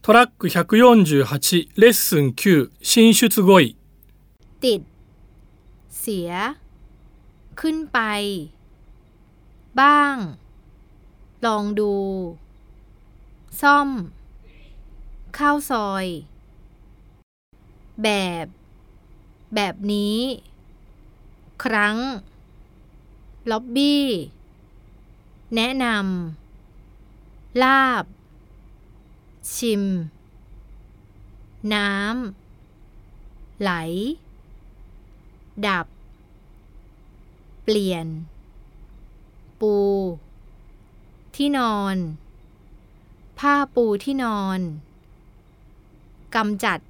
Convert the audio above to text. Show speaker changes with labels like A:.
A: トラック148レッスン9進出5位
B: ติดเสียขึ้นไปบ้างลองดูซ่อมข้าวซอยแบบนี้ครั้งล็อบบี้แนะนำลาบชิมน้ำไหลดับเปลี่ยนปูที่นอนผ้าปูที่นอนกำจัด